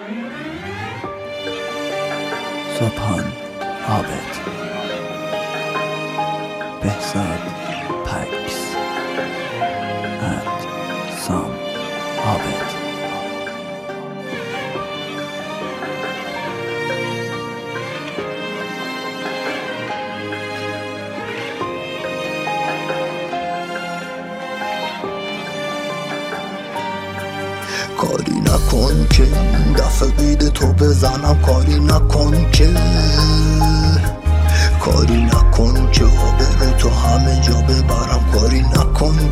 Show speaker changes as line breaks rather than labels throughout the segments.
سبحان عابد، بهزاد پکس and سام عابد.
کاری نکن که این دفعه قید تو بزنم، کاری نکن که آبرو تو همه جا ببرم، کاری نکن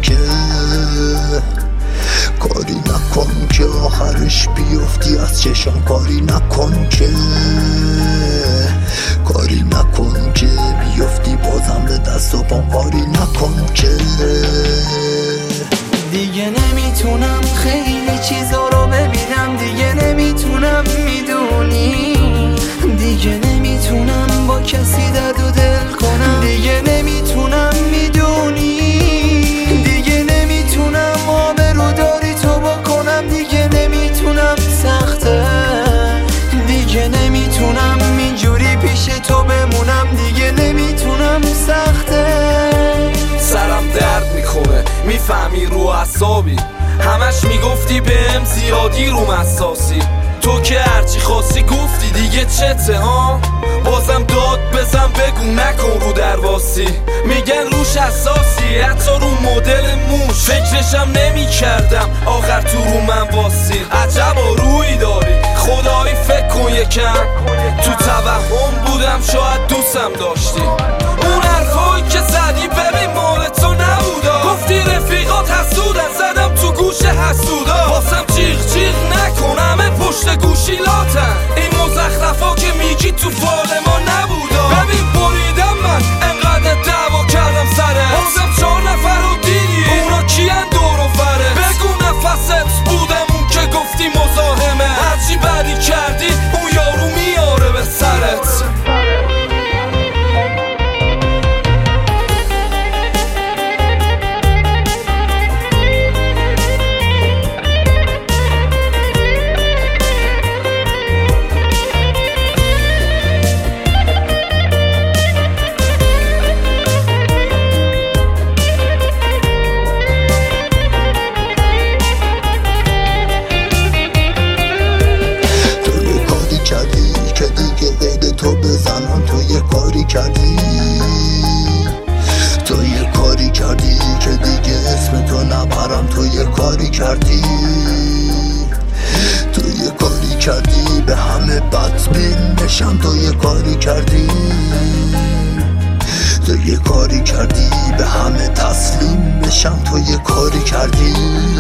که آخرش بیفتی از چشم، کاری نکن که بیفتی بازم به دست و پام، کاری نکن که
دیگه نمیتونم خیلی چیزا رو ببینم، دیگه نمیتونم میدونی، دیگه نمیتونم با کسی درد و دل کنم، دیگه نمیتونم میدونی، دیگه نمیتونم آبرو داری تو بکنم، دیگه نمیتونم سخته، دیگه نمیتونم اینجوری پیش تو بمونم، دیگه نمیتونم سخته.
سرم درد میکنه میفهمی رو اعصابی، همش میگفتی بهم زیادی رو حساسی، تو که هرچی خواستی گفتی دیگه چته ها، بازم داد بزن بگو نکن رو درواسی، میگن روش حساسی حتی رو مدل موش، فکرشم نمی کردم آخر تو رو من واسی، عجب روی داری خدایی فکر کن یکم، تو توهم بودم شاید دوستم داشتی، اون حرفایی که زدی ببین مال تو نبودا، گفتی رفیقات حسودن زدم تو گوش حسودا، واسم جیغ جیغ نکن همه پشت گوشیلاتن، این مزخرفا که میگی تو فال ما نبودا، ببین بریدم من انقدر دعوا کردم سره، بازم 4 نفر رو دیدی اونا کیان دور و فره، بگو نفست بودم اون که گفتی مزاحمه، هرچی بدی کردی اون یارو میاره به سرت. تو یه کاری کردی که دیگه اسم تو نبرم، تو یه کاری کردی به همه بدبین بشم، تو یه کاری کردی به همه تسلیم بشم، تو یه کاری کردی